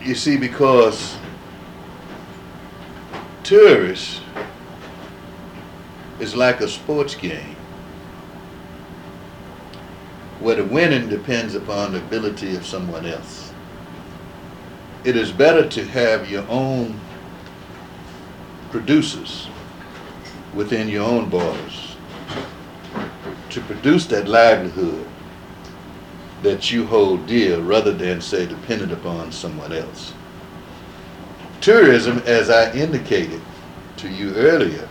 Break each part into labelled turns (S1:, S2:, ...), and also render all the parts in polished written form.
S1: You see, because tourists is like a sports game where the winning depends upon the ability of someone else. It is better to have your own producers within your own borders to produce that livelihood that you hold dear rather than, say, dependent upon someone else. Tourism, as I indicated to you earlier,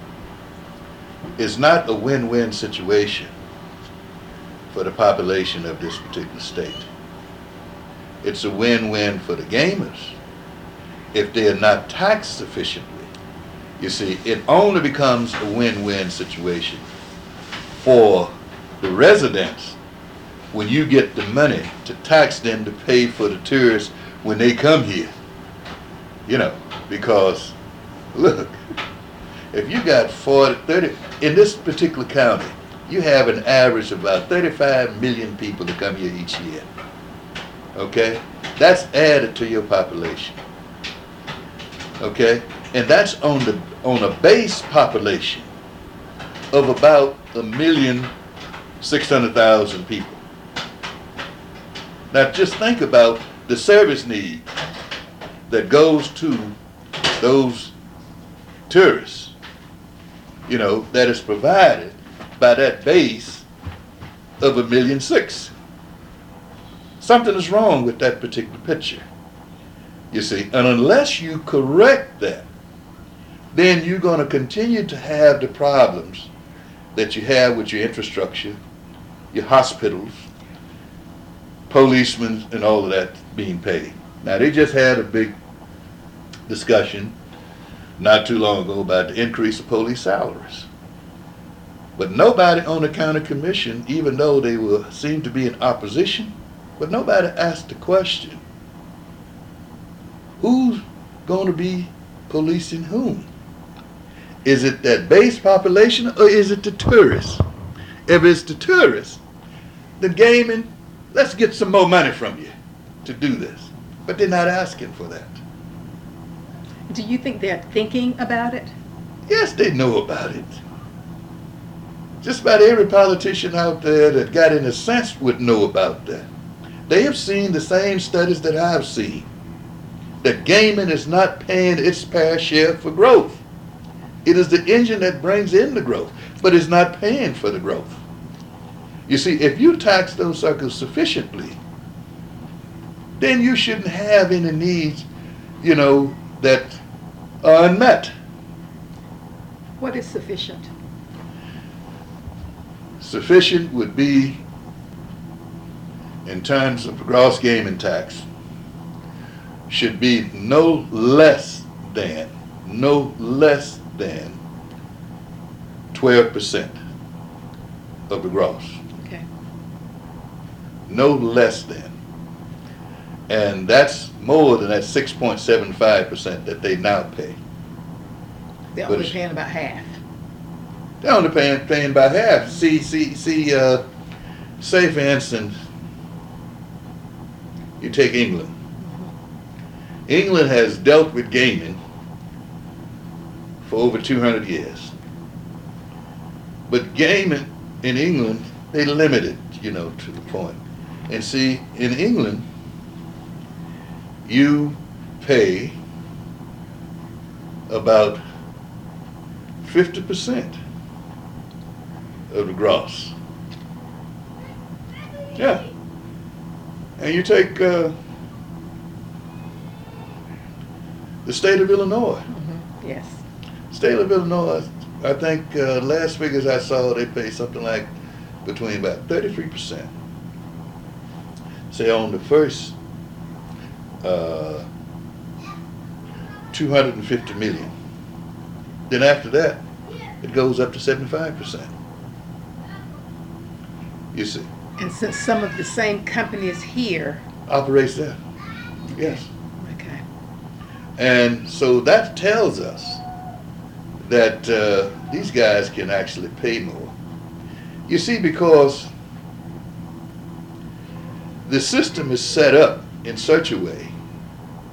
S1: is not a win-win situation for the population of this particular state. It's a win-win for the gamers if they are not taxed sufficiently. You see, it only becomes a win-win situation for the residents when you get the money to tax them to pay for the tourists when they come here. You know, because look, if you got 30, in this particular county, you have an average of about 35 million people that come here each year. Okay? That's added to your population. Okay? And that's on a base population of about 1,600,000 people. Now just think about the service need that goes to those tourists, you know, that is provided by that base of 1.6 million. Something is wrong with that particular picture, you see, and unless you correct that, then you're going to continue to have the problems that you have with your infrastructure, your hospitals, policemen, and all of that being paid. Now, they just had a big discussion not too long ago about the increase of police salaries. But nobody on the county commission, even though they will seem to be in opposition, but nobody asked the question, who's going to be policing whom? Is it that base population or is it the tourists? If it's the tourists, then gaming, let's get some more money from you to do this. But they're not asking for that.
S2: Do you think they're thinking about it?
S1: Yes, they know about it. Just about every politician out there that got any sense would know about that. They have seen the same studies that I've seen, that gaming is not paying its fair share for growth. It is the engine that brings in the growth, but it's not paying for the growth. You see, if you tax those suckers sufficiently, then you shouldn't have any needs, you know, that are unmet.
S2: What is sufficient?
S1: Sufficient would be, in terms of gross gaming tax, should be no less than 12% of the gross.
S2: Okay.
S1: No less than. And that's more than that 6.75% that they now pay.
S2: They're
S1: But
S2: only paying about half.
S1: They're only paying by half. See, say for instance, you take England. England has dealt with gaming for over 200 years. But gaming in England, they limit it, you know, to the point. And see, in England, you pay about 50% of the gross. Yeah. And you take the state of Illinois.
S2: Mm-hmm. Yes.
S1: State of Illinois, I think last figures I saw, they pay something like between about 33%. Say on the first 250 million. Then after that, it goes up to 75%. You see.
S2: And since some of the same companies here
S1: Operates there. Yes.
S2: Okay.
S1: And so that tells us that these guys can actually pay more. You see, because the system is set up in such a way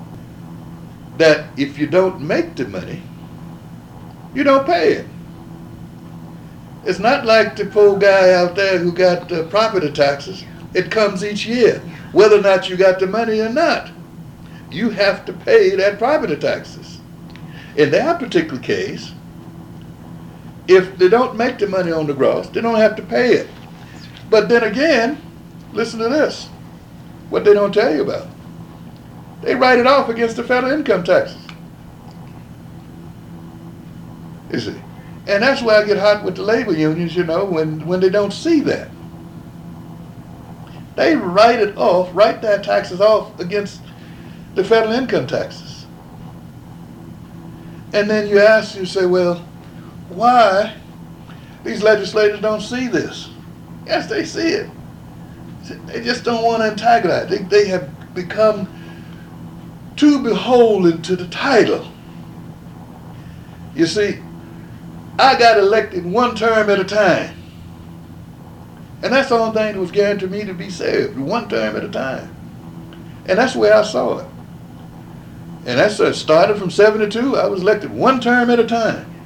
S1: that if you don't make the money, you don't pay it. It's not like the poor guy out there who got property taxes. It comes each year, whether or not you got the money or not. You have to pay that property taxes. In that particular case, if they don't make the money on the gross, they don't have to pay it. But then again, listen to this, what they don't tell you about. They write it off against the federal income taxes. You see? And that's why I get hot with the labor unions, when they don't see that. They write their taxes off against the federal income taxes. And then you say, well, why these legislators don't see this? Yes, they see it. They just don't want to antagonize. They have become too beholden to the title. You see, I got elected one term at a time. And that's the only thing that was guaranteed me to be served, one term at a time. And that's where I saw it. And that's started from 72, I was elected one term at a time.